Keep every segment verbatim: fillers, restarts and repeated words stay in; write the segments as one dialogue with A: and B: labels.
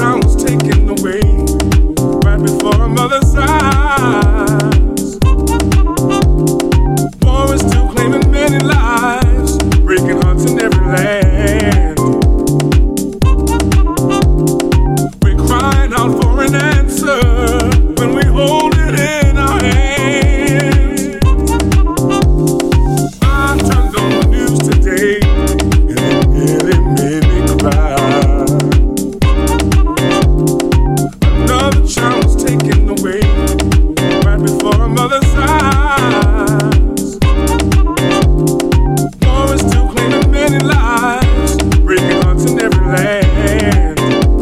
A: child was taken away right before her mother's eyes. War is still claiming many lives, breaking hearts in every land. We're crying out for an answer when we hold it in our hands. I turned on the news today and it nearly made me cry. Another child was taken away right before her mother's eyes. War is still claiming many lives, breaking hearts in every land.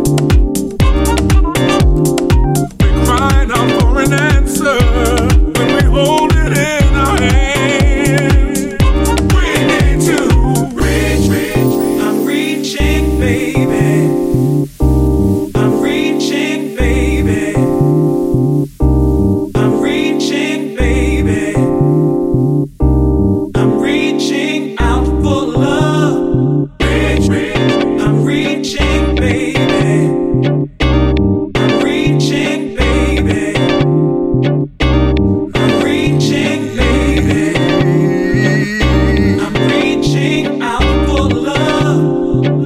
A: We're crying out for an answer when we hold it in our hands. We need to reach, reach. I'm reaching, baby. I'm reaching, baby. I'm reaching, baby. I'm reaching out for love. Reach, reach. I'm reaching, baby. I'm reaching, baby. I'm reaching, baby. I'm reaching out for love.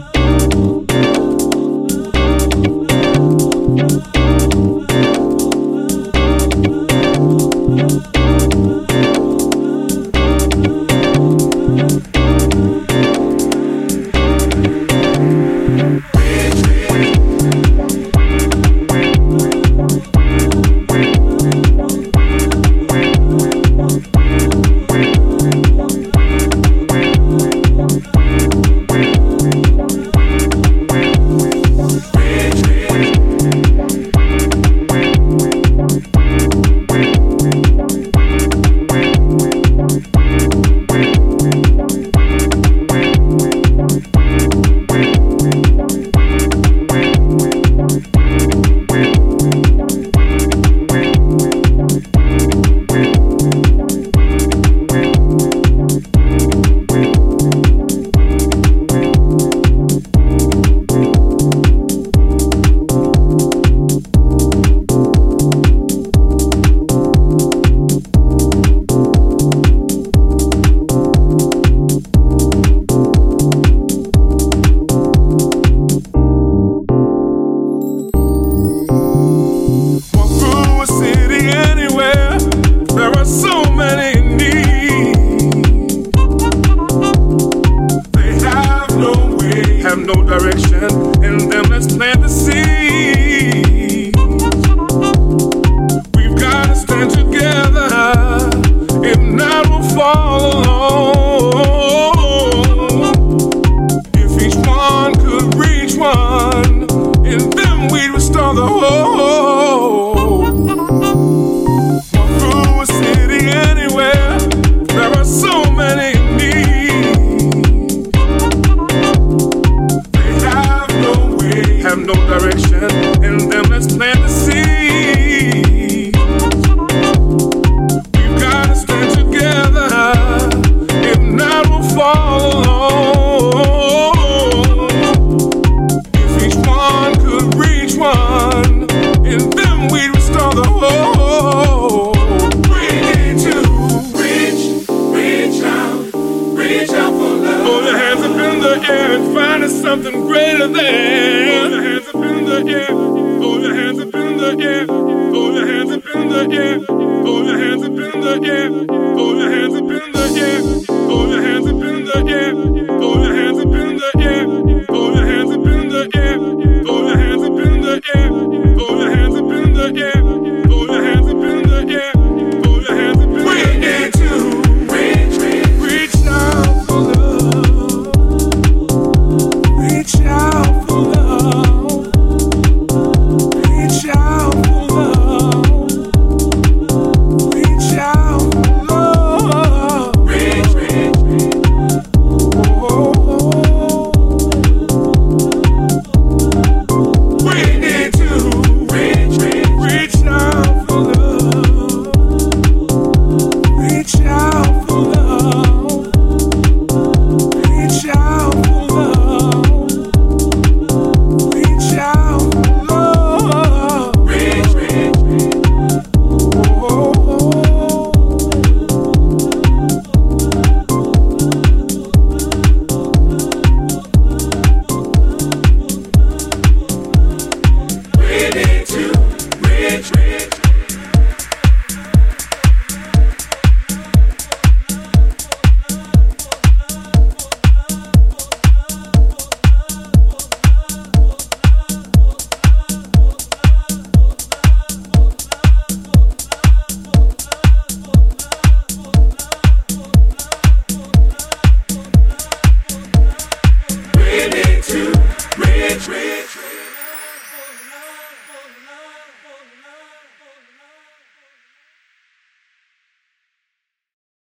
A: Walk through a city anywhere, there are so many in need. They have no way, have no direction, in them let's plant the seed. We've got to stand together, if not we'll fall alone. If each one could reach one, in them we'd restore the whole. Walk through a city anywhere, there are so many in need. They have no way, have no direction, in them let's plant the seed. We've got to stand together, if not we'll fall alone. If each one could reach one, in them we'd restore the whole. We need to reach, reach out, reach out for love. Hold your hands up in the air and find us something greater than. Hold your hands up in the air, hold your hands up in the air, hold your hands up in the air, hold your hands up in the air, hold your hands up in the air, hold your hands up in the air, hold your hands up in the air, hold your hands up in the air, hold your hands up in the air, hold your hands up in the air, hold your hands up in the air, hold your hands up in the air. We need to reach, reach, reach out for love, reach out for love, reach out for love, reach out for love. We need